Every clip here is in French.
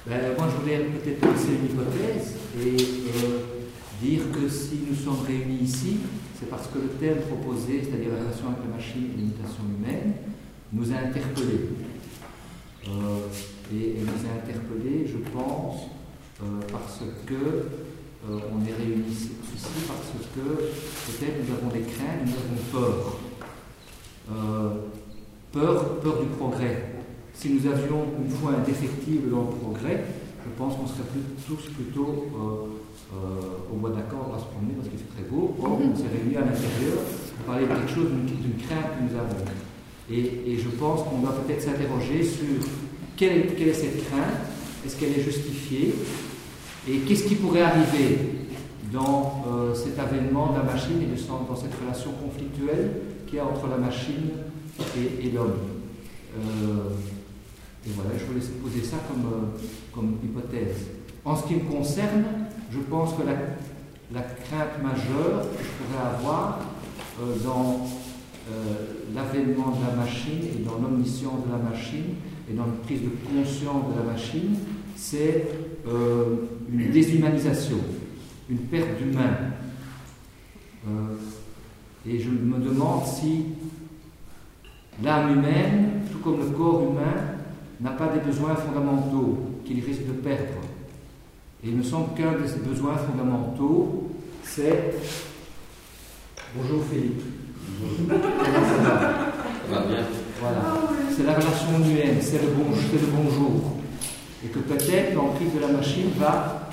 Moi, je voulais peut-être lancer une hypothèse et dire que si nous sommes réunis ici, c'est parce que le thème proposé, c'est-à-dire la relation avec la machine et l'imitation humaine, nous a interpellés. Et nous a interpellés, je pense, parce que on est réunis ici parce que peut-être nous avons des craintes, nous avons peur. Peur du progrès. Si nous avions une foi indéfectible dans le progrès, je pense qu'on serait tous plutôt au bois d'accord à se promener parce qu'il fait très beau. Or, on s'est réunis à l'intérieur pour parler de quelque chose, d'une crainte que nous avons. Et je pense qu'on doit peut-être s'interroger sur quelle est cette crainte, est-ce qu'elle est justifiée, et qu'est-ce qui pourrait arriver dans cet avènement de la machine et dans cette relation conflictuelle qu'il y a entre la machine et l'homme. Et voilà, je voulais poser ça comme hypothèse. En ce qui me concerne, je pense que la crainte majeure que je pourrais avoir dans l'avènement de la machine et dans l'omniscience de la machine et dans la prise de conscience de la machine, c'est une déshumanisation, une perte d'humain. Et je me demande si l'âme humaine, tout comme le corps humain, n'a pas des besoins fondamentaux qu'il risque de perdre. Et il me semble qu'un de ces besoins fondamentaux, c'est... Bonjour Philippe. Comment ça va? Ça va bien. Voilà. C'est la relation humaine, c'est le bonjour. Et que peut-être l'emprise de la machine va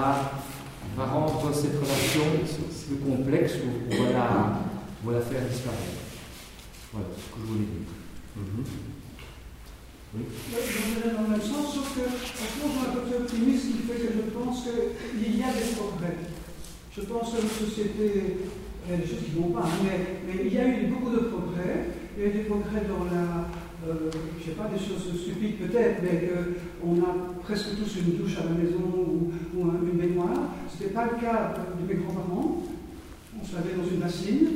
rendre cette relation plus complexe ou va la faire disparaître. Voilà ce que je voulais dire. Oui. Dans le même sens, sauf que franchement, j'ai un côté optimiste qui fait que je pense qu'il y a des progrès. Je pense que la société, il y a des choses qui ne vont pas, mais il y a eu beaucoup de progrès. Il y a eu des progrès dans la, je ne sais pas, des choses stupides peut-être, mais qu'on a presque tous une douche à la maison ou une baignoire. Ce n'était pas le cas de mes grands-parents. On se lavait dans une bassine.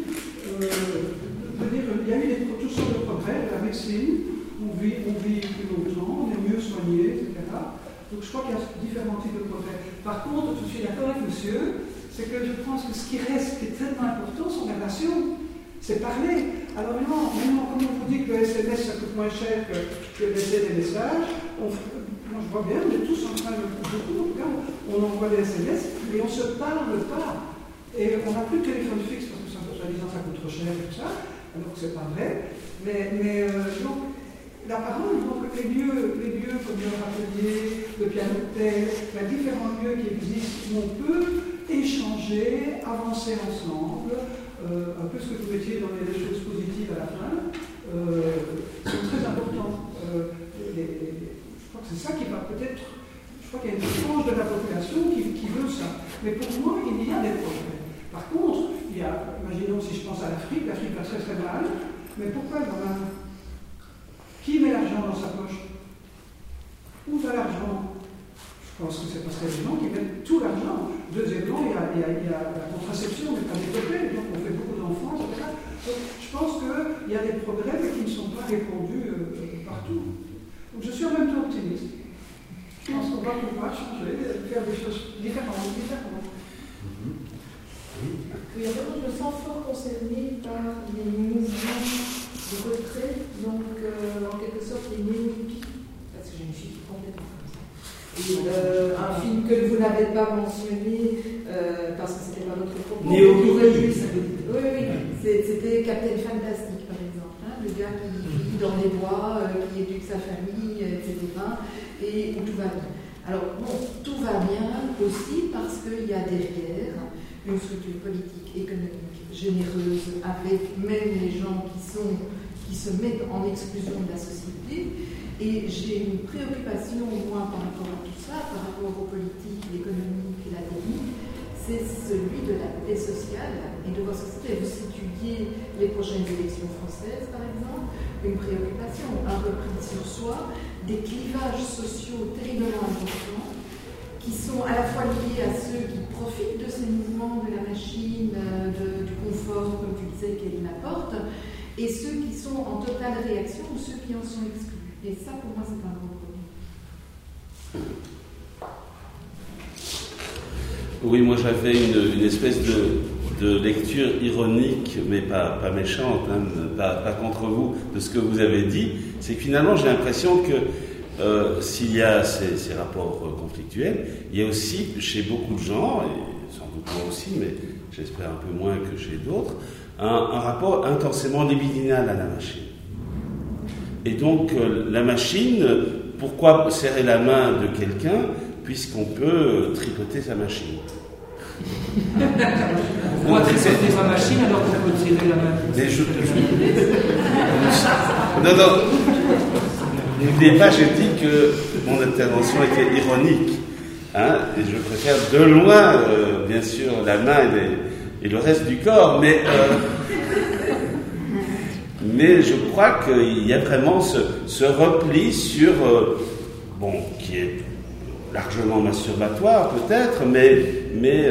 Je veux dire, il y a eu toutes sortes de progrès, la médecine. On vit plus longtemps, on est mieux soigné, etc. Donc je crois qu'il y a différents types de progrès. Par contre, je suis d'accord avec monsieur, c'est que je pense que ce qui reste, qui est tellement important, sont les relations. C'est parler. Alors maintenant, comme on vous dit que le SMS ça coûte moins cher que laisser des messages, moi je vois bien, on est tous en train de beaucoup, en tout cas, on envoie des SMS, mais on ne se parle pas. Et on n'a plus de téléphone fixe parce que ça coûte trop cher et tout ça, alors que c'est pas vrai. Mais donc, la parole, donc les lieux comme le atelier, le piano tel, il y a différents lieux qui existent où on peut échanger, avancer ensemble, un peu ce que vous mettiez dans les choses positives à la fin, c'est très important. Je crois que c'est ça qui va peut-être, je crois qu'il y a une frange de la population qui veut ça. Mais pour moi, il y a des progrès. Par contre, imaginons si je pense à l'Afrique va très très mal, mais pourquoi qui met l'argent dans sa poche? Où va l'argent? Je pense que c'est parce qu'il y a des gens qui mettent tout l'argent. Deuxièmement, il y a la contraception n'est pas développée, donc on fait beaucoup d'enfants, etc. Donc je pense qu'il y a des progrès mais qui ne sont pas répandus partout. Donc je suis en même temps optimiste. Je pense qu'on va pouvoir changer, faire des choses différentes. Oui, je me sens fort concernée par les mouvements de retrait, donc en quelque sorte les néo-hippies, parce que j'ai une fille qui est complètement comme ça. Et un film que vous n'avez pas mentionné, parce que c'était pas notre propos. Néo-hippies. Oui, c'était Captain Fantastic par exemple, hein, le gars qui vit dans les bois, qui éduque sa famille, etc. Et où tout va bien. Alors bon, tout va bien aussi parce qu'il y a derrière une structure politique, économique, généreuse, avec même les gens qui se mettent en exclusion de la société. Et j'ai une préoccupation, moi, par rapport à tout ça, par rapport aux politiques, l'économie et la technique, c'est celui de la paix sociale et de votre société. Vous situiez les prochaines élections françaises, par exemple, une préoccupation, un repli sur soi, des clivages sociaux terriblement importants, qui sont à la fois liés à ceux qui profitent de ces mouvements de la machine, du confort, comme tu disais, qu'elle apporte, et ceux qui sont en totale réaction ou ceux qui en sont exclus. Et ça, pour moi, c'est un gros problème. Oui, moi j'avais une espèce de lecture ironique, mais pas méchante, hein, pas contre vous, de ce que vous avez dit. C'est que finalement j'ai l'impression que s'il y a ces rapports conflictuels, il y a aussi chez beaucoup de gens, et sans doute moi aussi, mais j'espère un peu moins que chez d'autres, un rapport intensément libidinal à la machine. Et donc la machine, pourquoi serrer la main de quelqu'un puisqu'on peut tripoter sa machine? Pourquoi tripoter sa machine alors qu'on peut tirer la main? Non. N'oubliez pas, j'ai dit que mon intervention était ironique. Hein, et je préfère de loin, bien sûr, la main et le reste du corps. Mais je crois qu'il y a vraiment ce repli sur... qui est largement masturbatoire peut-être, mais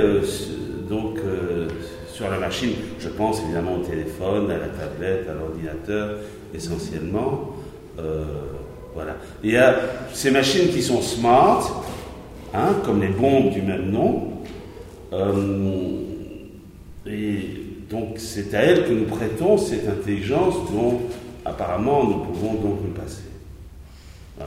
sur la machine, je pense évidemment au téléphone, à la tablette, à l'ordinateur, essentiellement. Voilà. Il y a ces machines qui sont smart, hein, comme les bombes du même nom, et donc c'est à elles que nous prêtons cette intelligence dont apparemment nous pouvons donc nous passer. Voilà.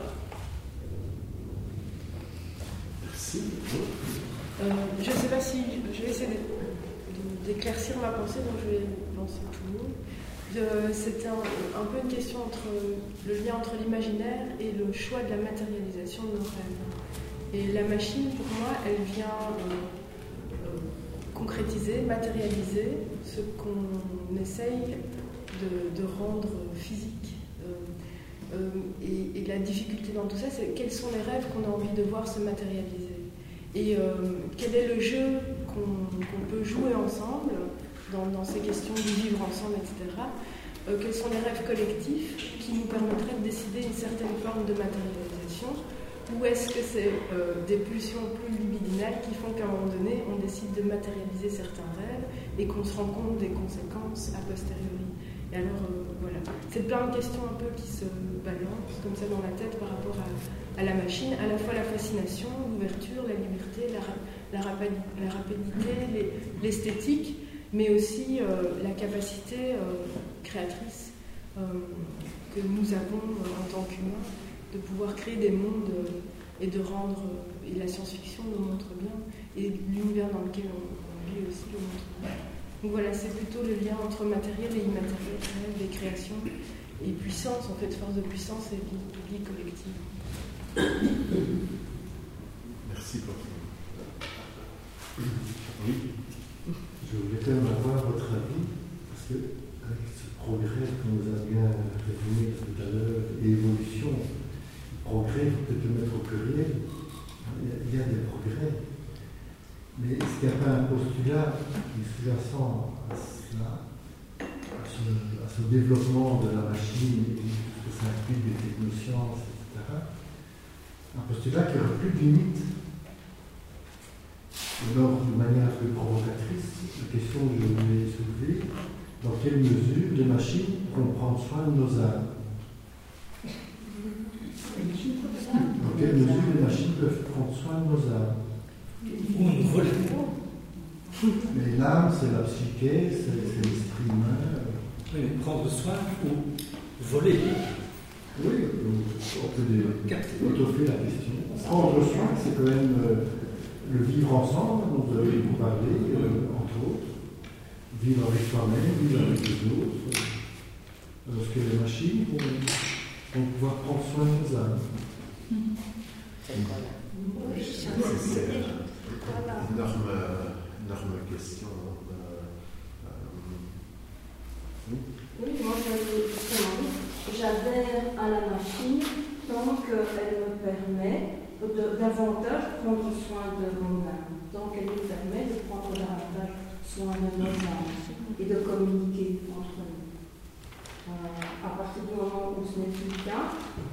Merci. Je ne sais pas si je vais essayer d'éclaircir ma pensée, donc je vais lancer tout le monde. C'est un peu une question entre le lien entre l'imaginaire et le choix de la matérialisation de nos rêves. Et la machine, pour moi, elle vient concrétiser, matérialiser ce qu'on essaye de rendre physique. Et la difficulté dans tout ça, c'est quels sont les rêves qu'on a envie de voir se matérialiser. Et quel est le jeu qu'on peut jouer ensemble dans ces questions de vivre ensemble, etc. Quels sont les rêves collectifs qui nous permettraient de décider une certaine forme de matérialisation, ou est-ce que c'est des pulsions plus libidinales qui font qu'à un moment donné, on décide de matérialiser certains rêves et qu'on se rend compte des conséquences a posteriori. Et alors, voilà. C'est plein de questions un peu qui se balancent comme ça dans la tête par rapport à la machine, à la fois la fascination, l'ouverture, la liberté, la rapidité, l'esthétique, mais aussi la capacité créatrice que nous avons en tant qu'humains de pouvoir créer des mondes et de rendre, et la science-fiction le montre bien, et l'univers dans lequel on vit aussi le montre bien. Donc voilà, c'est plutôt le lien entre matériel et immatériel, des créations et puissance, en fait, force de puissance et vie collective. Merci pour ça. Oui. Je voulais quand même avoir votre avis, parce que avec ce progrès que nous a bien résumé tout à l'heure, et évolution, progrès, il faut peut-être le mettre au pluriel, il y a des progrès. Mais est-ce qu'il n'y a pas un postulat qui est sous-jacent à cela, à ce développement de la machine et tout ce que ça implique des technosciences, etc. Un postulat qui aurait plus de limites. Alors, de manière un peu provocatrice, la question que je voulais soulever, dans quelle mesure les machines pourront prendre soin de nos âmes? Dans quelle mesure les machines peuvent prendre soin de nos âmes? Ou nous voler. Mais l'âme, c'est la psyché, c'est l'esprit humain. Oui, mais prendre soin ou voler. Oui, on peut étoffer la question. Prendre soin, c'est quand même le vivre ensemble, dont vous avez beaucoup parlé, entre autres. Vivre avec soi-même, vivre avec les autres. Parce que les machines vont pouvoir prendre soin de nos âmes. C'est une énorme question. Oui, moi j'adhère à la machine tant qu'elle me permet davantage prendre soin de mon âme, tant qu'elle nous permet de prendre davantage soin de nos âmes et de communiquer entre nous. À partir du moment où ce n'est plus le cas,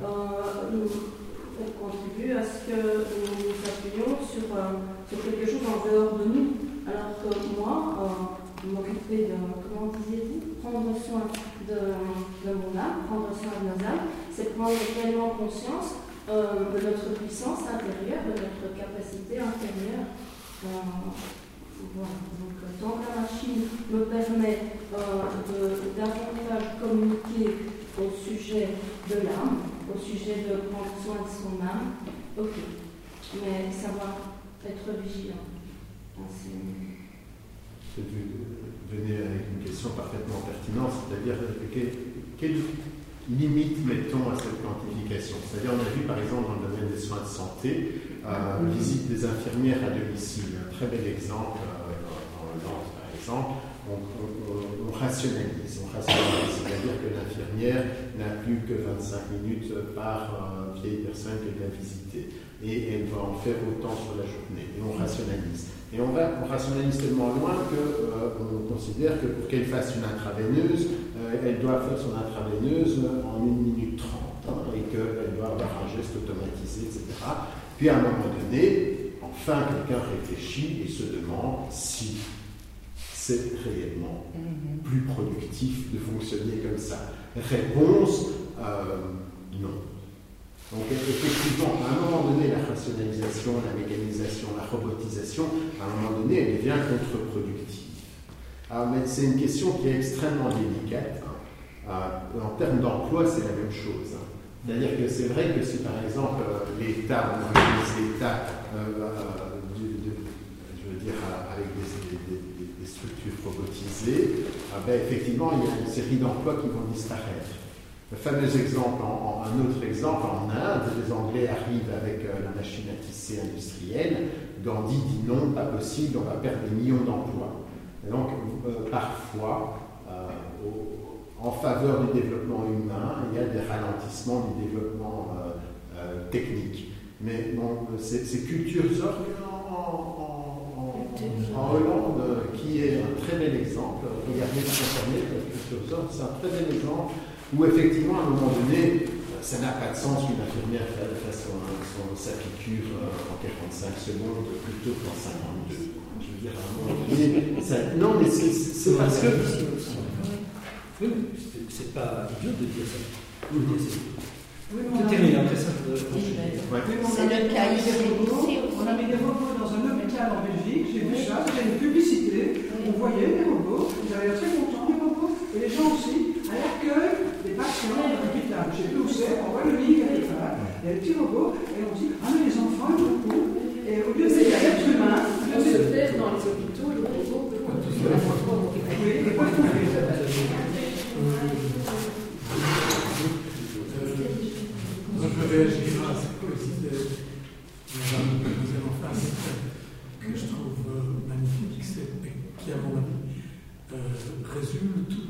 on contribue à ce que nous nous appuyions sur quelque chose en dehors de nous. Alors que moi, m'occuper de, comment disiez-vous, prendre soin de mon âme, prendre soin de nos âmes, c'est prendre réellement conscience de notre puissance intérieure, de notre capacité intérieure Voilà. Donc, tant que la machine me permet davantage communiquer au sujet de l'âme, au sujet de prendre soin de son âme, ok. Mais savoir être vigilant. Vous venez avec une question parfaitement pertinente, c'est-à-dire quelle limite mettons à cette quantification? C'est-à-dire, on a vu par exemple dans le domaine des soins de santé, visite des infirmières à domicile, un très bel exemple en Hollande par exemple, on rationalise, c'est-à-dire que l'infirmière n'a plus que 25 minutes par vieille personne qu'elle vient visiter, et elle doit en faire autant sur la journée, et on rationalise. Et on rationalise tellement loin qu'on considère que pour qu'elle fasse une intraveineuse, elle doit faire son intraveineuse en 1 minute 30, et qu'elle doit avoir un geste automatisé, etc. Puis à un moment donné, enfin quelqu'un réfléchit et se demande si c'est réellement plus productif de fonctionner comme ça. Réponse, non. Donc effectivement, à un moment donné, la rationalisation, la mécanisation, la robotisation, à un moment donné, elle devient contre-productive. Mais c'est une question qui est extrêmement délicate. En termes d'emploi, c'est la même chose. C'est-à-dire que c'est vrai que si par exemple l'État, on organise l'État, je veux dire, avec des structures robotisées, effectivement, il y a une série d'emplois qui vont disparaître. Le fameux exemple, un autre exemple, en Inde, les Anglais arrivent avec la machine à tisser industrielle. Gandhi dit non, pas possible, on va perdre des millions d'emplois. Et donc, parfois, en faveur du développement humain, il y a des ralentissements du développement technique. Mais bon, c'est Culturesorg en Hollande, qui est un très bel exemple. Regardez sur Internet, Culturesorg, c'est un très bel exemple. Où effectivement, à un moment donné, ça n'a pas de sens qu'une infirmière fasse sa piqûre en 45 secondes plutôt qu'en 52. Je veux dire, à un moment donné, non, mais c'est parce que... Oui, c'est pas idiot de dire ça. On a mis des robots dans un hôpital en Belgique, j'ai vu ça, c'était une publicité, on voyait les robots, ils avaient l'air très contents, les robots, et les gens aussi, à l'accueil des patients dans l'hôpital. Je ne sais plus où c'est, on voit le lit quelque part, il y a des petits robots, et on dit, ah mais les enfants, ils beaucoup, et au lieu de dire l'être humain, on se fait dans les hôpitaux, le robot peut continuer à faire. Oui, ils peuvent tout faire. Je veux réagir à cette poésie de Madame en face que je trouve magnifique, qui, à mon avis, résume tout.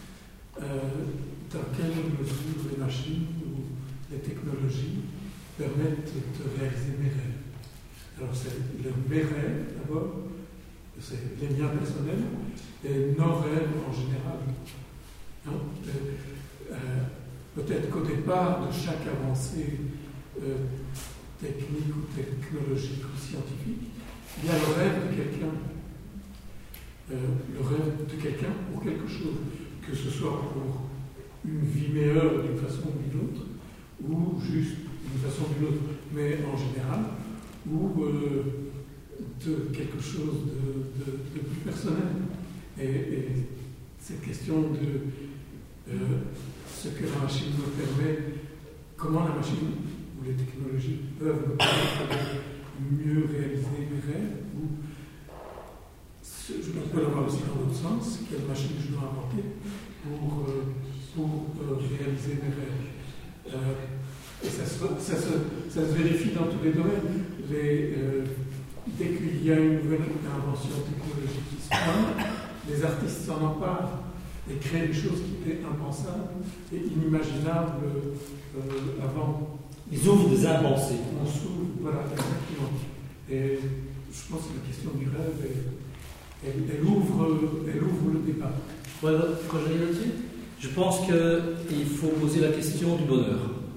Dans quelle mesure les machines ou les technologies permettent de réaliser mes rêves. Alors, c'est mes rêves, d'abord, c'est les miens personnels, et nos rêves en général. Non, peut-être qu'au départ de chaque avancée technique ou technologique ou scientifique, il y a le rêve de quelqu'un. Le rêve de quelqu'un pour quelque chose, que ce soit pour une vie meilleure d'une façon ou d'une autre, ou juste d'une façon ou d'une autre, mais en général, ou de quelque chose de plus personnel. Et cette question de ce que la machine me permet, comment la machine ou les technologies peuvent me permettre de mieux réaliser mes rêves, ou je peux l'avoir aussi dans l'autre sens, quelle machine je dois inventer pour réaliser mes rêves. Et ça se vérifie dans tous les domaines. Dès qu'il y a une nouvelle invention technologique qui se pointe, les artistes s'en emparent et créent des choses qui étaient impensables et inimaginables avant. Ils ouvrent des impensés. On s'ouvre, voilà, exactement. Et je pense que la question du rêve, elle ouvre le débat. Ouais, quand je reviens là-dessus, je pense qu'il faut poser la question du bonheur.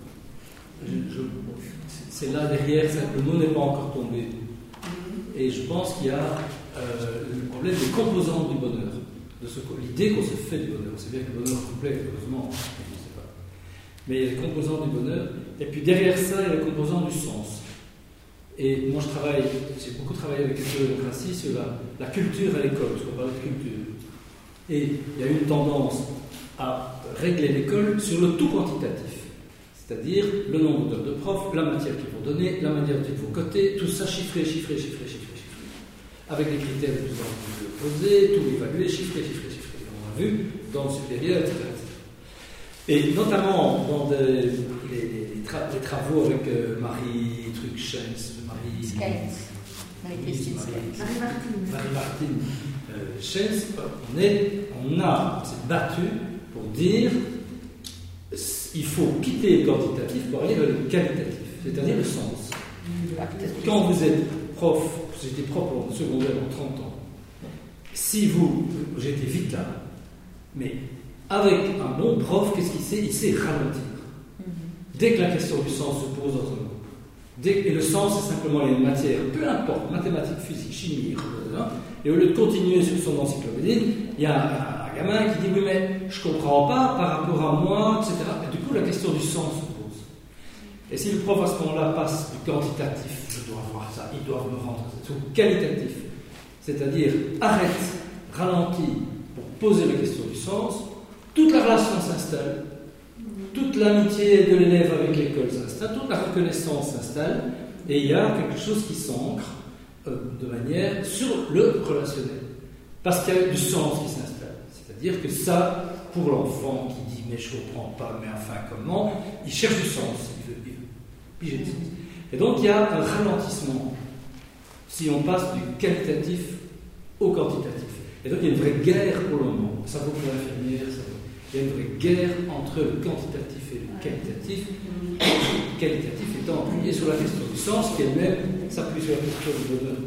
C'est là derrière, le mot n'est pas encore tombé. Et je pense qu'il y a le problème des composantes du bonheur. L'idée qu'on se fait du bonheur. C'est bien que le bonheur est complexe, heureusement, je ne sais pas. Mais il y a les composantes du bonheur. Et puis derrière ça, il y a les composantes du sens. Et moi j'ai beaucoup travaillé avec la démocratie sur la culture à l'école, parce qu'on parle de culture. Et il y a une tendance à régler l'école sur le tout quantitatif, c'est-à-dire le nombre d'heures de profs, la matière qu'ils vont donner, la manière dont ils vont coter, tout ça chiffré, avec des critères de plus en plus posés, tout évalué, chiffré. On a vu dans le supérieur, etc. Et notamment dans les travaux avec Marie Truc-Schens, Marie-Martine Schens, on s'est battu pour dire il faut quitter le quantitatif pour aller vers le qualitatif, c'est-à-dire le sens. Quand vous êtes prof, j'étais prof en secondaire en 30 ans, j'étais vite là, mais avec un bon prof, qu'est-ce qu'il sait? Il sait ralentir. Dès que la question du sens se pose dans un groupe, et le sens, c'est simplement les matières, peu importe, mathématiques, physique, chimie, et au lieu de continuer sur son encyclopédie, il y a un gamin qui dit oui, mais je ne comprends pas par rapport à moi, etc. Et du coup, la question du sens se pose. Et si le prof à ce moment-là passe du quantitatif, je dois voir ça, ils doivent me rendre ça, au qualitatif, c'est-à-dire arrête, ralentis pour poser la question du sens, toute la relation s'installe, toute l'amitié de l'élève avec l'école s'installe, toute la reconnaissance s'installe, et il y a quelque chose qui s'ancre de manière sur le relationnel. Parce qu'il y a du sens qui s'installe. C'est-à-dire que ça, pour l'enfant qui dit mais je ne comprends pas, mais enfin comment, il cherche du sens, il veut piger du sens. Et donc il y a un ralentissement si on passe du qualitatif au quantitatif. Et donc il y a une vraie guerre pour le moment. Ça vaut pour l'infirmière, ça vaut. Il y a une vraie guerre entre le quantitatif et le qualitatif. Le qualitatif étant appuyé sur la question du sens, qui elle-même s'appuie sur la question du bonheur.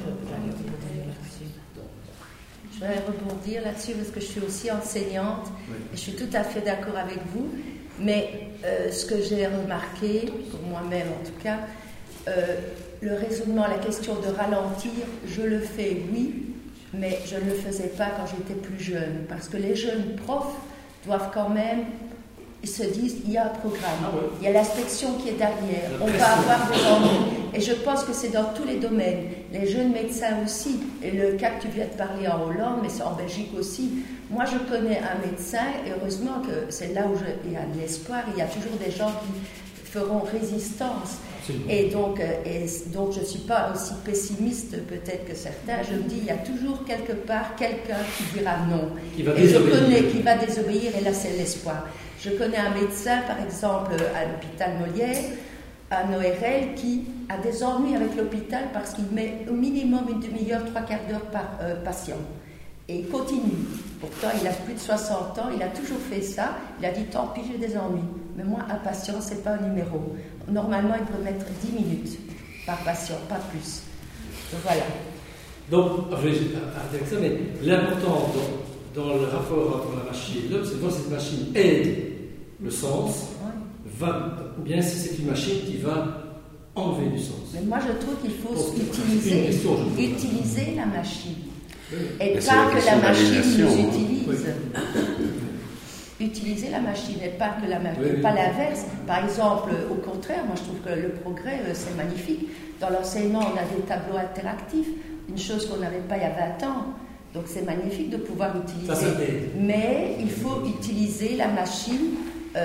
Je vais rebondir là-dessus parce que je suis aussi enseignante et je suis tout à fait d'accord avec vous. Mais ce que j'ai remarqué, pour moi-même en tout cas, le raisonnement, la question de ralentir, je le fais, oui, mais je ne le faisais pas quand j'étais plus jeune. Parce que les jeunes profs doivent quand même, ils se disent, il y a un programme, il y a l'inspection qui est derrière, on va avoir des ennuis. Et je pense que c'est dans tous les domaines. Les jeunes médecins aussi, et le cas que tu viens de parler en Hollande, mais c'est en Belgique aussi. Moi, je connais un médecin, et heureusement que c'est là où il y a de l'espoir, il y a toujours des gens qui feront résistance. Et donc, je ne suis pas aussi pessimiste peut-être que certains. Je me dis, il y a toujours quelque part quelqu'un qui dira non. Qui va désobéir, et là c'est l'espoir. Je connais un médecin, par exemple, à l'hôpital Molière, un ORL, qui a des ennuis avec l'hôpital parce qu'il met au minimum une demi-heure, 3/4 d'heure par patient. Et il continue. Pourtant, il a plus de 60 ans, il a toujours fait ça. Il a dit, tant pis, j'ai des ennuis. Mais moi, un patient, ce n'est pas un numéro. Normalement, il peut mettre 10 minutes par patient, pas plus. Donc, voilà. Donc, je vais arrêter avec ça, mais l'important dans le rapport entre la machine et l'homme, c'est de voir si cette machine aide le sens, ou bien si c'est une machine qui va enlever du sens. Mais moi, je trouve qu'il faut utiliser la machine. Et pas que la machine nous utilise. Utiliser la machine et pas que la machine, pas l'inverse. Par exemple, au contraire, moi je trouve que le progrès, c'est magnifique. Dans l'enseignement, on a des tableaux interactifs, une chose qu'on n'avait pas il y a 20 ans. Donc c'est magnifique de pouvoir utiliser. Ça mais il faut utiliser la machine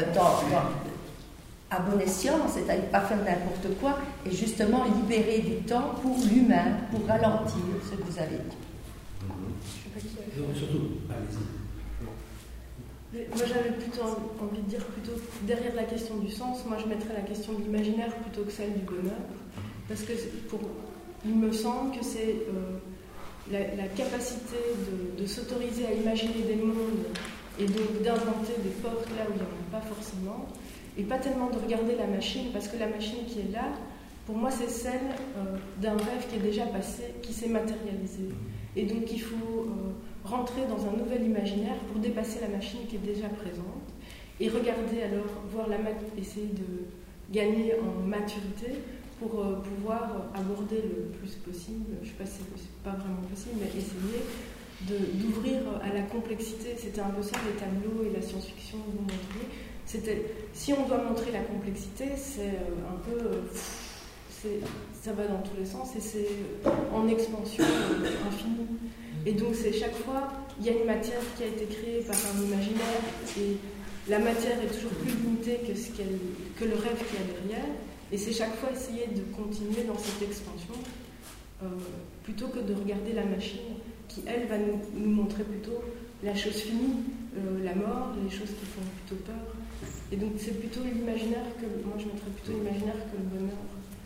à bon escient, c'est-à-dire pas faire n'importe quoi, et justement libérer du temps pour l'humain, pour ralentir ce que vous avez dit. Donc, surtout, allez-y. Moi j'avais plutôt envie de dire, derrière la question du sens, moi je mettrais la question de l'imaginaire plutôt que celle du bonheur, parce que il me semble que c'est la capacité de s'autoriser à imaginer des mondes et donc d'inventer des portes là où il n'y en a pas forcément, et pas tellement de regarder la machine, parce que la machine qui est là, pour moi c'est celle d'un rêve qui est déjà passé, qui s'est matérialisé. Et donc il faut rentrer dans un nouvel imaginaire pour dépasser la machine qui est déjà présente et regarder alors, essayer de gagner en maturité pour pouvoir aborder le plus possible, je ne sais pas si c'est pas vraiment possible, mais essayer d'ouvrir à la complexité. C'était un peu ça les tableaux et la science-fiction que vous montriez. Si on doit montrer la complexité, c'est un peu... ça va dans tous les sens et c'est en expansion infinie. Et donc c'est chaque fois, il y a une matière qui a été créée par un imaginaire et la matière est toujours plus limitée que le rêve qu'il y a derrière. Et c'est chaque fois essayer de continuer dans cette expansion plutôt que de regarder la machine qui, elle, va nous montrer plutôt la chose finie, la mort, les choses qui font plutôt peur. Et donc c'est plutôt l'imaginaire moi je mettrais plutôt l'imaginaire que le bonheur.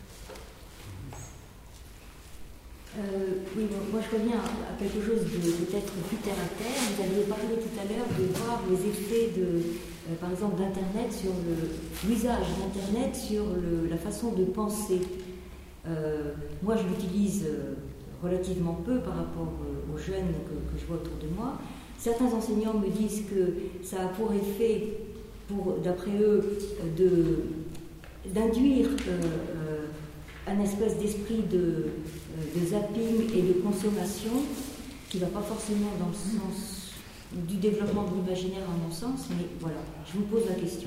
Oui, moi je reviens à quelque chose de peut-être plus terre à terre. Vous aviez parlé tout à l'heure de voir les effets par exemple d'Internet sur l'usage d'Internet sur la façon de penser. Moi je l'utilise relativement peu par rapport aux jeunes que je vois autour de moi. Certains enseignants me disent que ça a pour effet, d'après eux, d'induire un espèce d'esprit de zapping et de consommation qui ne va pas forcément dans le sens du développement de l'imaginaire à mon sens, mais voilà, je vous pose la question.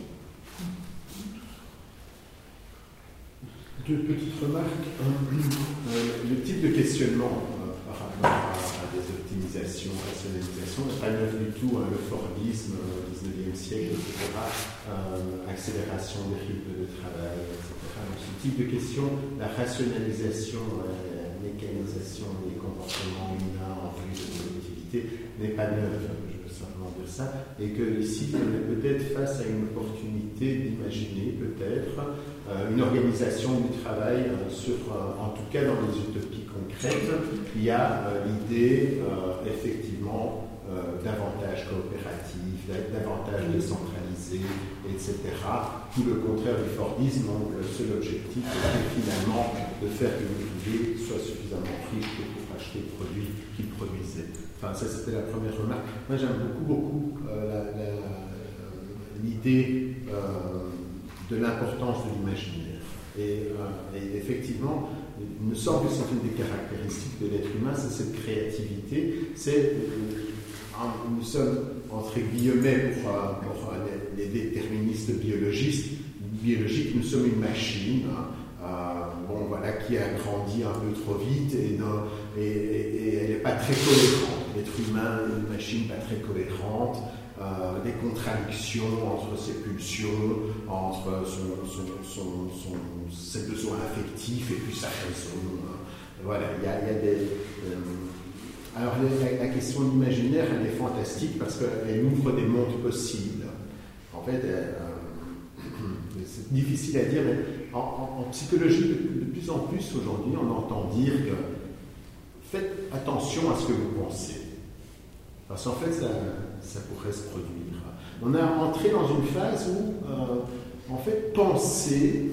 Deux petites remarques. Le type de questionnement par rapport à des optimisations, rationalisations n'est pas neuf du tout. Le Fordisme au XIXe siècle, etc., accélération des rythmes de travail, etc. Donc, ce type de question, la rationalisation, la mécanisation des comportements humains en vue de productivité n'est pas neuve. Je veux simplement dire ça. Et que ici, on est peut-être face à une opportunité d'imaginer peut-être une organisation du travail en tout cas dans les utopies concrètes. Il y a l'idée effectivement davantage coopérative, davantage décentralisée, etc. Tout le contraire du Fordisme, dont le seul objectif est finalement de faire que l'ouvrier soit suffisamment riche pour acheter le produit qu'il produisait. Enfin, ça c'était la première remarque. Moi j'aime beaucoup l'idée de l'importance de l'imaginaire. Et effectivement, il me semble que c'est une des caractéristiques de l'être humain, c'est cette créativité. Nous sommes, entre guillemets, pour les déterministes biologiques, nous sommes une machine qui a grandi un peu trop vite et elle n'est pas très cohérente. L'être humain est une machine pas très cohérente. Des contradictions entre ses pulsions, entre ses besoins affectifs et puis sa raison. Voilà, il y a des... Alors la question de l'imaginaire, elle est fantastique parce qu'elle ouvre des mondes possibles. En fait, c'est difficile à dire, mais en psychologie, de plus en plus aujourd'hui, on entend dire que faites attention à ce que vous pensez. Parce qu'en fait, ça pourrait se produire. On est entré dans une phase où, en fait, penser,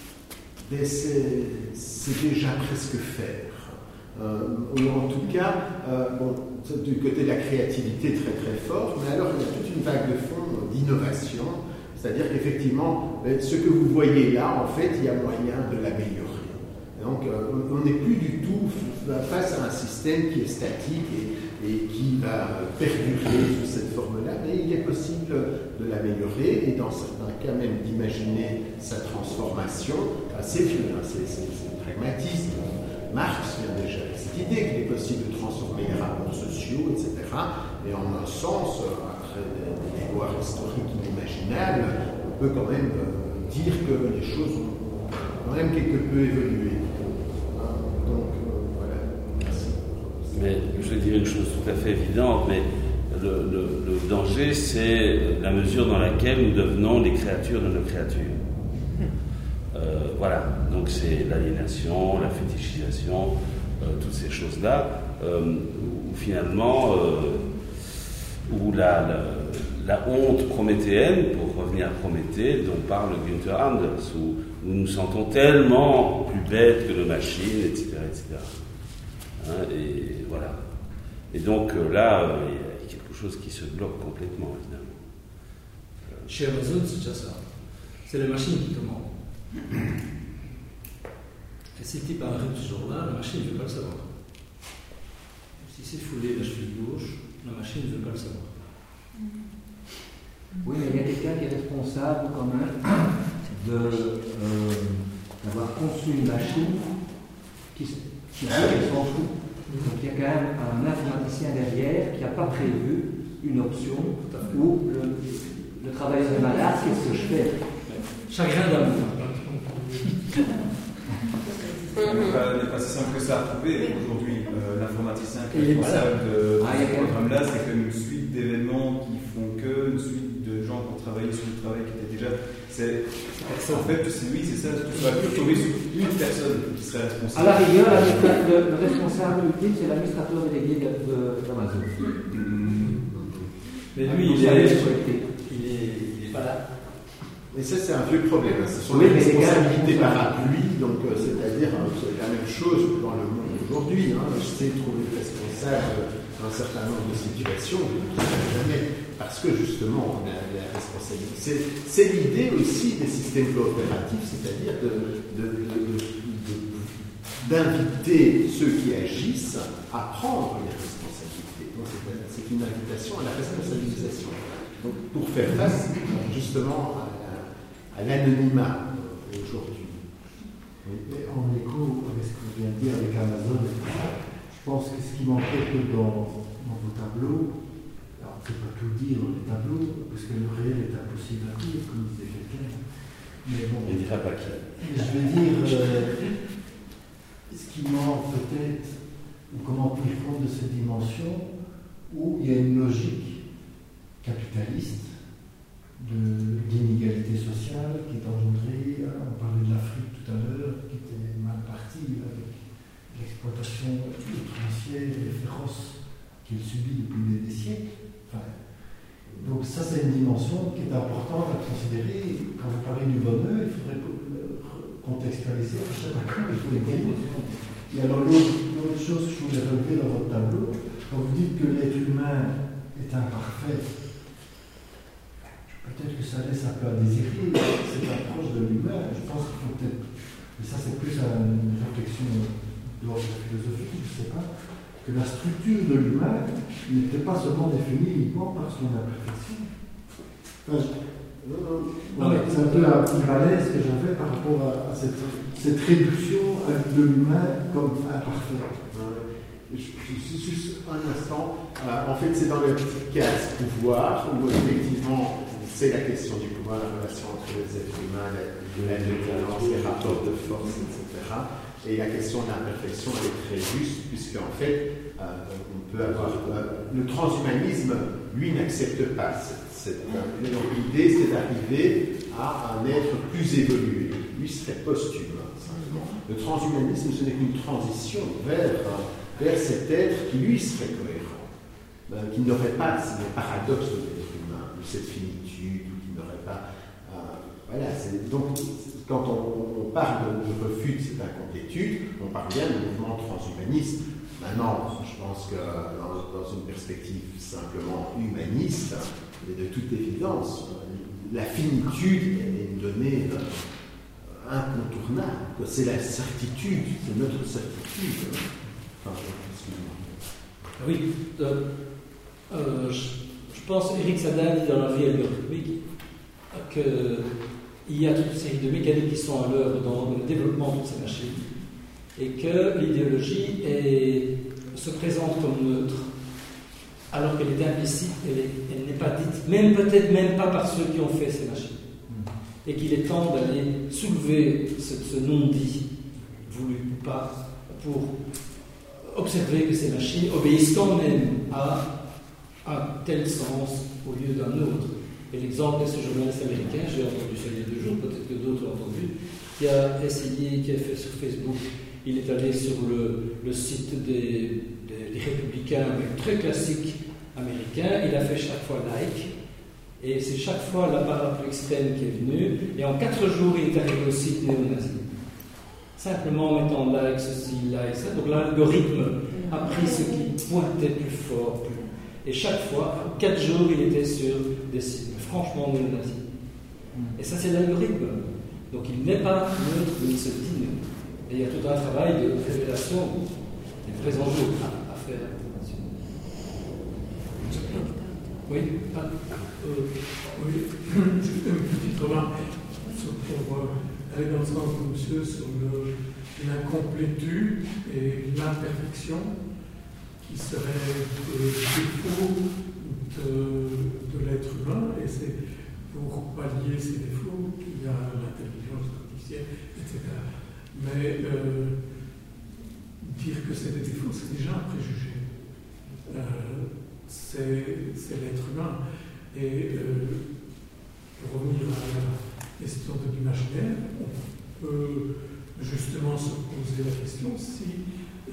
c'est déjà presque faire. Ou en tout cas, du côté de la créativité très très fort, mais alors il y a toute une vague de fond d'innovation, c'est-à-dire qu'effectivement, ce que vous voyez là, en fait, il y a moyen de l'améliorer. Donc, on n'est plus du tout face à un système qui est statique et qui va perdurer sous cette forme-là, mais il est possible de l'améliorer et dans certains cas même d'imaginer sa transformation. C'est vieux, c'est le pragmatisme. Marx vient déjà avec cette idée qu'il est possible de transformer les rapports sociaux, etc. Et en un sens, après des déboires historiques inimaginables, on peut quand même dire que les choses ont quand même quelque peu évolué. Donc, voilà. Merci. Mais je vais dire une chose tout à fait évidente, mais le danger, c'est la mesure dans laquelle nous devenons les créatures de nos créatures. Voilà, donc c'est l'aliénation, la fétichisation, toutes ces choses-là, où finalement, où la honte prométhéenne, pour revenir à Prométhée, dont parle Günther Anders, où nous nous sentons tellement plus bêtes que nos machines, etc. etc. Hein, et voilà. Et donc là, il y a quelque chose qui se bloque complètement, évidemment. Chez Amazon, c'est déjà ça. C'est la machine qui commande. Et si le type a un rythme ce jour-là, la machine ne veut pas le savoir. Si c'est foulé la cheville gauche, la machine ne veut pas le savoir. Oui, mais il y a quelqu'un qui est responsable quand même de d'avoir conçu une machine qui dit qu'elle s'en fout. Donc il y a quand même un informaticien derrière qui n'a pas prévu une option où le travailleur est malade, qu'est-ce que je fais? Chagrin d'amour. n'est pas si simple que ça à trouver aujourd'hui. L'informaticien qui est responsable de ce programme-là, c'est comme une suite d'événements qui font que, une suite de gens qui ont travaillé sur le travail qui était déjà. En fait, oui, c'est ça, tu ne vas plus tomber sur une personne qui serait responsable. À la rigueur, le responsable ultime, c'est l'administrateur délégué d'Amazon. Mais lui, il est pas là. Et ça, c'est un vieux problème. Ce sont les responsabilités parapluies, donc c'est-à-dire c'est la même chose dans le monde aujourd'hui. Je sais trouver responsable d'un certain nombre de situations, je ne le jamais, parce que justement, on a la responsabilité. C'est l'idée aussi des systèmes coopératifs, c'est-à-dire d'inviter ceux qui agissent à prendre les responsabilités. Donc, c'est une invitation à la responsabilisation. Donc, pour faire face justement à l'anonymat aujourd'hui. En écho avec ce que je viens de dire avec Amazon, je pense que ce qui manquait dans vos tableaux, alors je ne peux pas tout dire dans les tableaux, parce que le réel est impossible à dire, comme disait quelqu'un. Mais bon, il ne dira pas qui. Je vais dire ce qui manque peut-être, ou comment tenir compte de cette dimension où il y a une logique capitaliste d'inégalité sociale qui est engendrée, on parlait de l'Afrique tout à l'heure, qui était mal partie avec l'exploitation outrancière et féroce qu'il subit depuis des siècles. Donc ça, c'est une dimension qui est importante à considérer. Quand vous parlez du bonheur, il faudrait contextualiser à chaque fois, il faut les dire. Et alors l'autre chose que je voulais relever dans votre tableau, quand vous dites que l'être humain est imparfait, peut-être que ça laisse un peu à désirer cette approche de l'humain. Je pense qu'il faut peut-être, mais ça c'est plus une réflexion d'ordre philosophique, je ne sais pas, que la structure de l'humain n'était pas seulement définie uniquement par son imperfection. C'est un peu la malaise que j'avais par rapport à cette réduction de l'humain comme imparfait. Juste un instant, en fait c'est dans le petit case pouvoir où effectivement c'est la question du pouvoir, la relation entre les êtres humains, de la violence, les rapports de force, etc. Et la question de l'imperfection elle est très juste, puisqu'en fait, on peut avoir. Le transhumanisme, lui, n'accepte pas donc l'idée, c'est d'arriver à un être plus évolué. Lui serait posthume, simplement. Le transhumanisme, ce n'est qu'une transition vers cet être qui, lui, serait cohérent, qui n'aurait pas le paradoxe de l'être humain, de cette finitude, ou qui n'aurait pas. Voilà, donc, quand on parle de refus de cette incomplétude, on parle bien du mouvement transhumaniste. Maintenant, je pense que dans une perspective simplement humaniste, et de toute évidence, la finitude est une donnée incontournable. C'est la certitude, c'est notre certitude. Oui, je pense Eric Sadin dit dans la vie algorithmique qu'il y a toute une série de mécaniques qui sont à l'œuvre dans le développement de ces machines et que l'idéologie se présente comme neutre alors qu'elle est implicite, elle n'est pas dite, même peut-être même pas par ceux qui ont fait ces machines. Et qu'il est temps d'aller soulever ce non-dit, voulu ou pas, pour observer que ces machines obéissent quand même à un tel sens au lieu d'un autre. Et l'exemple de ce journaliste américain, j'ai entendu ça il y a 2 jours, peut-être que d'autres l'ont entendu, qui a essayé, qui a fait sur Facebook, il est allé sur le site des républicains, très classique américain, il a fait chaque fois like, et c'est chaque fois la part la plus extrême qui est venue, et en 4 jours il est arrivé au site néo-nazi. Simplement en mettant like, ceci, like, ça. Donc l'algorithme a pris ce qui pointait plus fort, et chaque fois, en 4 jours, il était sur des sites franchement néo-nazis. Et ça, c'est l'algorithme. Donc il n'est pas neutre, il se dit neutre. Et il y a tout un travail de révélation des vrais enjeux à faire. Oui. Oui, juste une petite remarque pour aller dans le sens de monsieur sur l'incomplétude et l'imperfection qui serait le défaut de l'être humain, et c'est pour pallier ces défauts qu'il y a l'intelligence artificielle, etc. Mais dire que c'est des défauts, c'est déjà un préjugé. C'est l'être humain. Et pour revenir à la question de l'imaginaire, on peut justement se poser la question si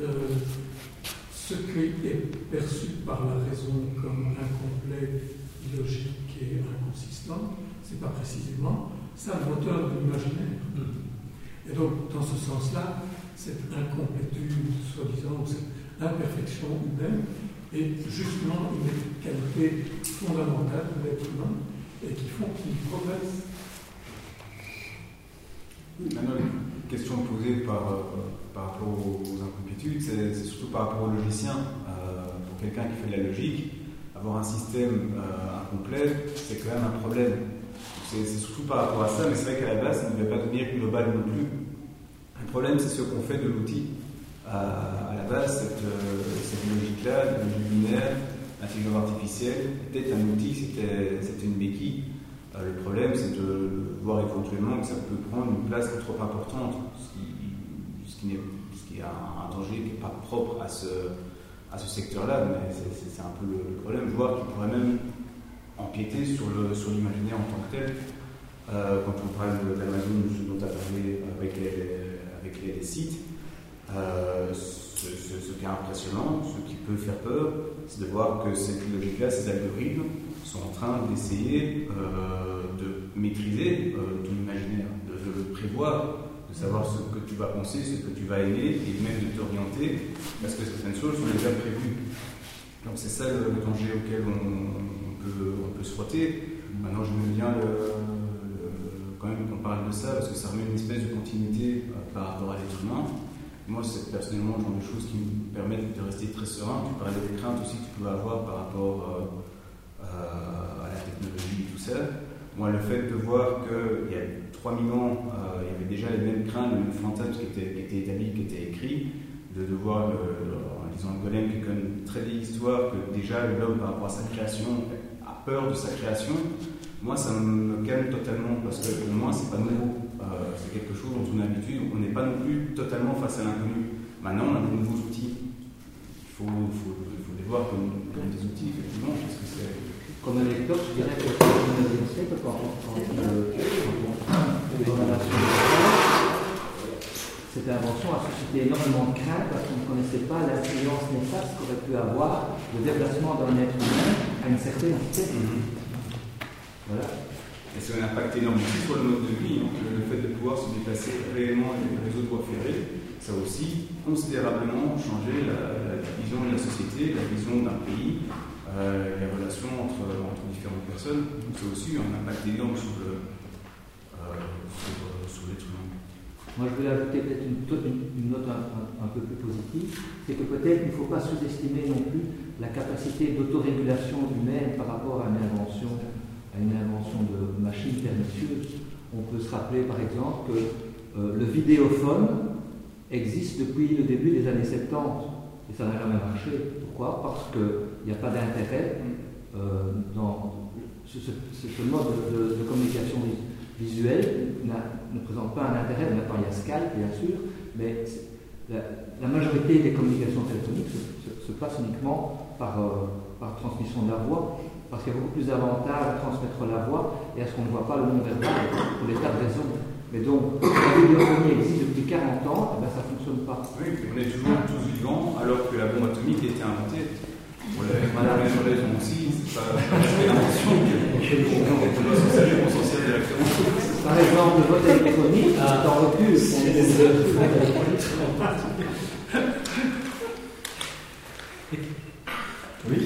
ce qui est perçu par la raison comme incomplet, illogique et inconsistant, c'est pas précisément ça le moteur de l'imaginaire. Et donc, dans ce sens-là, cette incomplétude, soi-disant, cette imperfection humaine, est justement une qualité fondamentale de l'être humain et qui font qu'il progresse. Maintenant, une question posée par rapport aux incomplétudes, c'est surtout par rapport au logicien. Pour quelqu'un qui fait de la logique, avoir un système incomplet, c'est quand même un problème. C'est surtout par rapport à ça, mais c'est vrai qu'à la base, ça ne devait pas devenir global non plus. Le problème, c'est ce qu'on fait de l'outil. À la base, cette logique-là, la logique binaire, l'intelligence artificielle, était un outil, c'était une béquille. Le problème, c'est de voir éventuellement que ça peut prendre une place trop importante, ce qui est un danger qui n'est pas propre à ce secteur-là, mais c'est un peu le problème, voir qu'il pourrait même empiéter sur l'imaginaire en tant que tel. Quand on parle d'Amazon, dont tu as parlé avec les sites, ce qui est impressionnant, ce qui peut faire peur, c'est de voir que cette logique-là, ces algorithmes, sont en train d'essayer de maîtriser ton imaginaire, de le prévoir, de savoir ce que tu vas penser, ce que tu vas aimer, et même de t'orienter, parce que certaines choses sont déjà prévues. Donc c'est ça le danger auquel on peut se frotter. Maintenant, je me bien quand même qu'on parle de ça, parce que ça remet une espèce de continuité par rapport à l'être humain. Moi, c'est personnellement le genre de choses qui me permettent de rester très serein. Tu parlais des craintes aussi que tu peux avoir par rapport à la technologie et tout ça. Moi, le fait de voir qu'il y a 3000 ans, il y avait déjà les mêmes craintes, les mêmes fantasmes qui étaient établis, qui étaient écrits, de voir, en lisant le Golem, qui est quand même une très vieille histoire, que déjà l'homme, par rapport à sa création, a peur de sa création. Moi, ça me calme totalement, parce que pour moi, c'est pas nouveau. C'est quelque chose dont on a l'habitude, on n'est pas non plus totalement face à l'inconnu. Maintenant, on a de nouveaux outils. Il faut les voir comme des outils, effectivement, parce que c'est... Comme un lecteur, je dirais que quand on cette invention a suscité énormément de crainte parce qu'on ne connaissait pas l'influence néfaste qu'aurait pu avoir le déplacement d'un être humain à une certaine vitesse. Voilà. Et c'est un impact énorme aussi sur le mode de vie. Le fait de pouvoir se déplacer réellement avec le réseau de voies ferrées, ça a aussi considérablement changé la vision de la société, la vision d'un pays, les relations entre différentes personnes. Donc c'est aussi un impact énorme sur l'être humain. Moi, je voulais ajouter peut-être une note un peu plus positive, c'est que peut-être il ne faut pas sous-estimer non plus la capacité d'autorégulation humaine par rapport à une invention de machines pernicieuses. On peut se rappeler par exemple que le vidéophone existe depuis le début des années 70 et ça n'a jamais marché. Pourquoi ? Parce qu'il n'y a pas d'intérêt dans ce mode de communication visuelle ne présente pas un intérêt. Maintenant il y a Skype bien sûr, mais la majorité des communications téléphoniques se passe uniquement par transmission de la voix. Parce qu'il y a beaucoup plus d'avantages à transmettre la voix et à ce qu'on ne voit pas le non-verbal pour des tas de raisons. Mais donc, la vidéophonie existe depuis 40 ans, et bien ça ne fonctionne pas. Oui, on est toujours tous vivants alors que la bombe atomique a été inventée. Pour les raisons aussi, c'est pas l'invention essentielle de la création. Par exemple, le vote électronique, c'est en recul. Oui.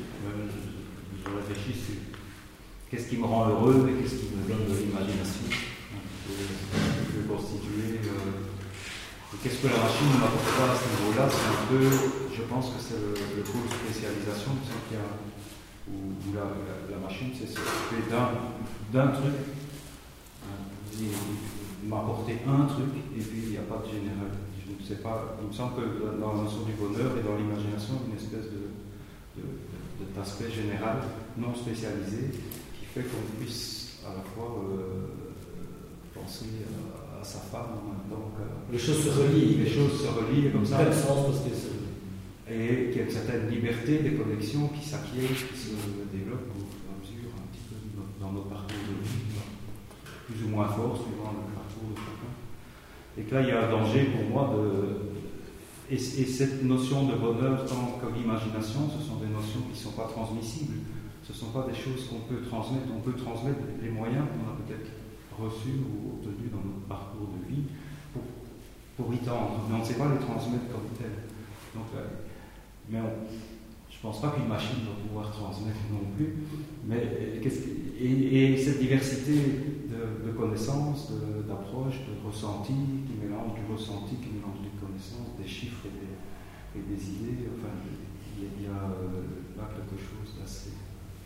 Qu'est-ce qui me rend heureux et qu'est-ce qui me donne de l'imagination que constituer qu'est-ce que la machine ne m'apporte pas à ce niveau-là, c'est un peu, je pense que c'est le pôle de spécialisation, où la machine s'est s'occuper d'un truc, m'apporter un truc et puis il n'y a pas de général. Je ne sais pas, il me semble que dans la notion du bonheur et dans l'imagination, une espèce d'aspect général non spécialisé qui fait qu'on puisse à la fois penser à sa femme en même temps que... Les choses se relient. Les choses se relient comme ça. Sens parce que et qu'il y a une certaine liberté des connexions qui s'acquièrent, qui se développent au fur et à mesure un petit peu dans nos parcours de vie, plus ou moins fort suivant le parcours de chacun. Et que là, il y a un danger pour moi et cette notion de bonheur tant que l'imagination, ce sont des notions qui ne sont pas transmissibles. Ce ne sont pas des choses qu'on peut transmettre. On peut transmettre les moyens qu'on a peut-être reçus ou obtenus dans notre parcours de vie pour y tendre. Mais on ne sait pas les transmettre comme tels. Donc, je ne pense pas qu'une machine va pouvoir transmettre non plus. Mais et cette diversité de connaissances, d'approches, de ressentis, qui mélange du ressenti, qui mélange des connaissances, des chiffres et des idées, enfin, il y a là quelque chose d'assez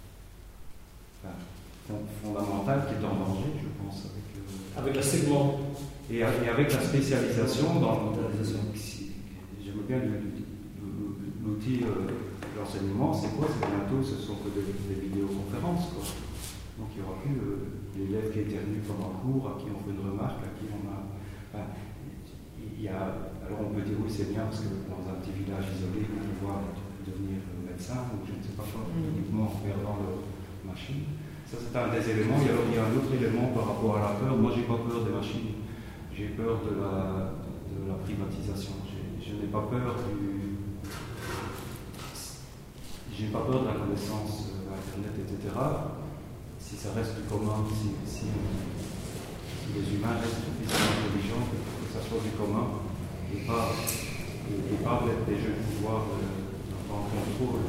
fondamental qui est en danger, je pense, avec la segment. Et avec la spécialisation j'aime bien l'outil de l'enseignement, c'est quoi? C'est bientôt, ce sont que des vidéoconférences, quoi. Donc il n'y aura plus l'élève qui éternue pendant le cours, à qui on fait une remarque, à qui on a... alors on peut dire oui, c'est bien parce que dans un petit village isolé, on peut pouvoir devenir médecin ou je ne sais pas quoi, uniquement en regardant leur machine. Ça, c'est un des éléments. Et alors il y a un autre élément par rapport à la peur. Moi, j'ai pas peur des machines. J'ai peur de la privatisation. Je n'ai pas peur j'ai pas peur de la connaissance Internet, etc. Si ça reste du commun, si les humains restent suffisamment intelligents que ça soit du commun et pas des jeux de pouvoir en contrôle.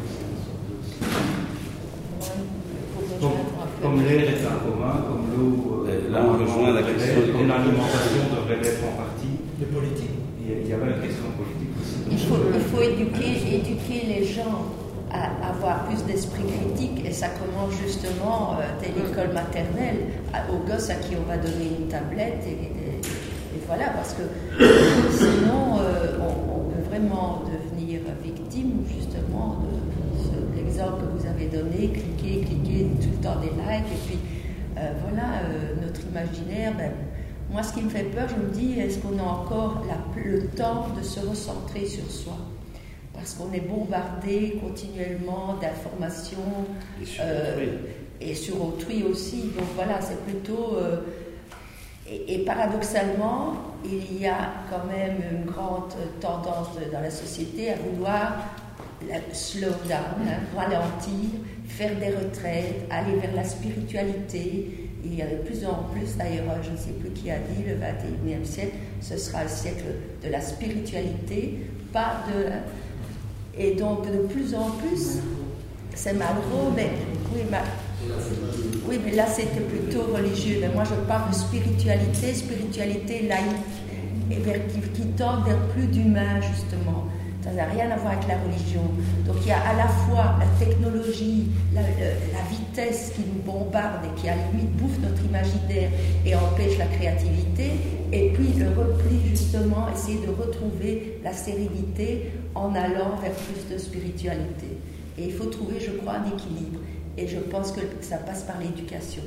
Comme l'air est un commun, comme l'eau, là on rejoint la question et l'alimentation devrait l'être en partie. Les politiques. Il y avait la question politique aussi. Il faut éduquer les gens à avoir plus d'esprit critique, et ça commence justement dès l'école maternelle, aux gosses à qui on va donner une tablette et voilà, parce que sinon on peut vraiment devenir victime justement de l'exemple que vous avez donné, cliquer tout le temps des likes, et puis voilà, notre imaginaire, moi ce qui me fait peur, je me dis, est-ce qu'on a encore le temps de se recentrer sur soi? Parce qu'on est bombardé continuellement d'informations et sur autrui aussi. Donc voilà, c'est plutôt... Et paradoxalement, il y a quand même une grande tendance dans la société à vouloir slow down, ralentir, faire des retraites, aller vers la spiritualité. Et de plus en plus, d'ailleurs, je ne sais plus qui a dit, le 21e siècle, ce sera le siècle de la spiritualité, pas de... Et donc, de plus en plus, c'est Malraux, mais oui, mais là, c'était plutôt religieux. Mais moi, je parle de spiritualité laïque, et qui tend vers plus d'humain, justement. Ça n'a rien à voir avec la religion. Donc, il y a à la fois la technologie, la vitesse qui nous bombarde et qui, à la limite, bouffe notre imaginaire et empêche la créativité, et puis le repli, justement, essayer de retrouver la sérénité en allant vers plus de spiritualité. Et il faut trouver, je crois, un équilibre. Et je pense que ça passe par l'éducation.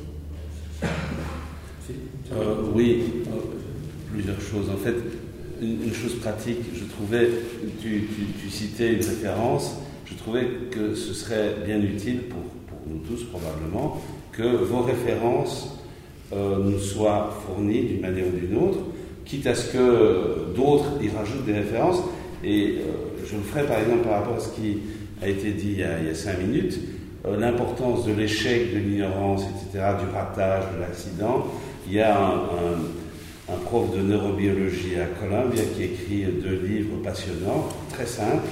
Oui, plusieurs choses. En fait, une chose pratique, je trouvais, tu citais une référence, je trouvais que ce serait bien utile pour nous tous probablement que vos références nous soient fournies d'une manière ou d'une autre, quitte à ce que d'autres y rajoutent des références. Et je le ferai par exemple par rapport à ce qui a été dit il y a 5 minutes, l'importance de l'échec, de l'ignorance, etc., du ratage, de l'accident. Il y a un prof de neurobiologie à Columbia qui écrit 2 livres passionnants, très simples.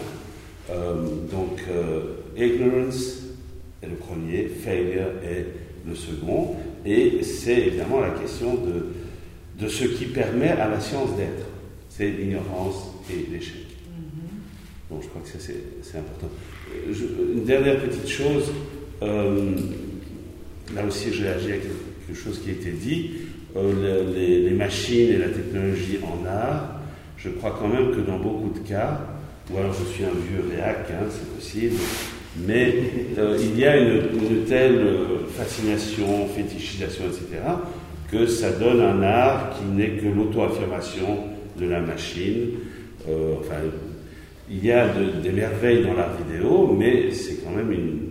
Ignorance est le premier, Failure est le second. Et c'est évidemment la question de ce qui permet à la science d'être. C'est l'ignorance et l'échec. Donc je crois que c'est important. Une dernière petite chose, là aussi je réagis à quelque chose qui a été dit. les machines et la technologie en art, je crois quand même que dans beaucoup de cas, ou alors je suis un vieux réac, c'est possible, mais il y a une telle fascination, fétichisation, etc., que ça donne un art qui n'est que l'auto-affirmation de la machine. Il y a des merveilles dans l'art vidéo, mais c'est quand même une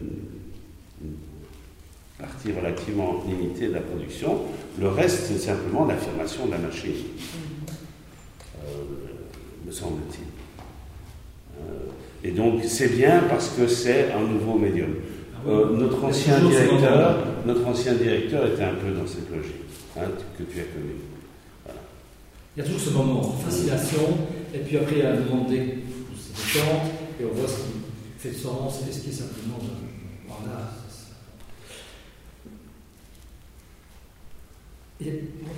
partie relativement limitée de la production. Le reste, c'est simplement l'affirmation de la machine, me semble-t-il. Et donc, c'est bien parce que c'est un nouveau médium. Notre ancien directeur était un peu dans cette logique, que tu as connue. Voilà. Il y a toujours ce moment, fascination, et puis après, il y a un moment de détente, et on voit ce qui fait sens, et ce qui est simplement en art. Et moi,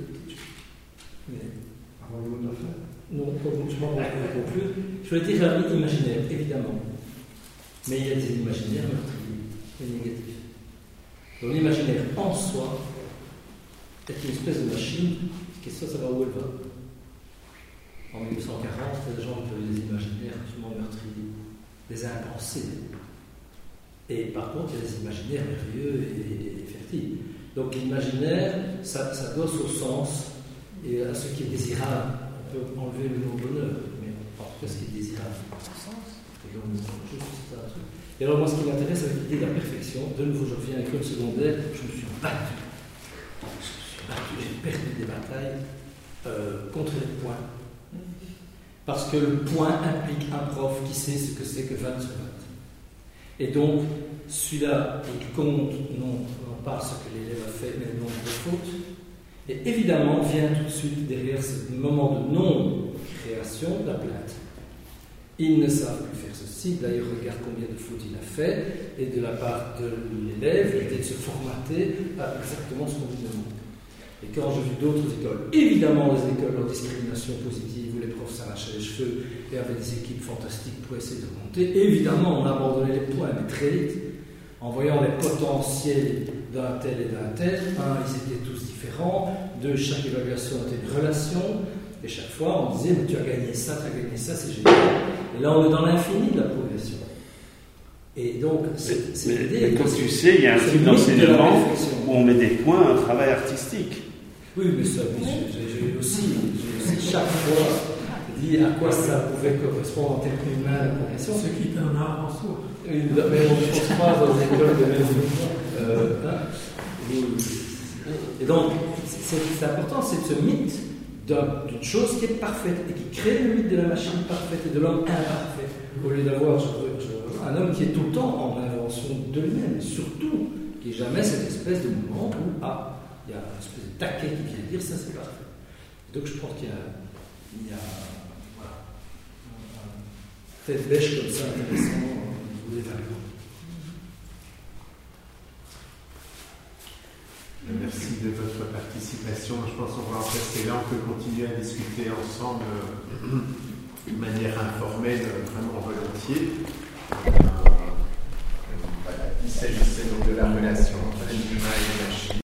non, pas complètement pour conclure. Je voulais dire un mythe imaginaire, évidemment. Mais il y a des imaginaires meurtriers et négatifs. Donc l'imaginaire en soi est une espèce de machine. La question, c'est savoir où elle va. En 1940, les gens qui avaient des imaginaires absolument meurtriers, des impensés. Et par contre, il y a des imaginaires merveilleux et fertiles. Donc l'imaginaire, ça doit au sens et à ce qui est désirable. On peut enlever le mot bonheur, mais en tout cas ce qui est désirable. Et alors moi ce qui m'intéresse avec l'idée de la perfection, de nouveau je reviens à l'école secondaire, je me suis battu, j'ai perdu des batailles contre les points. Parce que le point implique un prof qui sait ce que c'est que 20 sur 20. Et donc, celui-là, il compte non pas ce que l'élève a fait, mais le nombre de fautes. Et évidemment, vient tout de suite derrière ce moment de non-création la plainte. Ils ne savent plus faire ceci, d'ailleurs, regarde combien de fautes il a fait, et de la part de l'élève, l'idée de se formater à exactement ce qu'on lui demande. Et quand j'ai vu d'autres écoles, évidemment des écoles en discrimination positive, où les profs s'arrachaient les cheveux et avaient des équipes fantastiques pour essayer de remonter, évidemment on abandonnait les points, mais très vite, en voyant les potentiels d'un tel et d'un tel, ils étaient tous différents, chaque évaluation était une relation, et chaque fois on disait, mais tu as gagné ça, c'est génial. Et là on est dans l'infini de la progression. Et donc, c'est l'idée. Comme tu sais, il y a un type d'enseignement où on met des points à un travail artistique. Oui, mais ça, j'ai aussi chaque fois dit à quoi ça pouvait correspondre en termes humains la progression. Ce qui est un art en soi. Mais on ne pense pas dans les écoles de même. Et donc, c'est important, c'est ce mythe d'une chose qui est parfaite et qui crée le mythe de la machine parfaite et de l'homme imparfait. Au lieu d'avoir un homme qui est tout le temps en invention de lui-même, surtout, qui n'est jamais cette espèce de moment où il y a une espèce de taquet qui vient dire ça c'est parfait. Donc je pense qu'il y a un fait de bêche comme ça intéressant au niveau des valeurs. Merci de votre participation. Je pense qu'on va en rester là. On peut continuer à discuter ensemble de manière informelle, vraiment volontiers. Il s'agissait donc de la relation entre l'animal et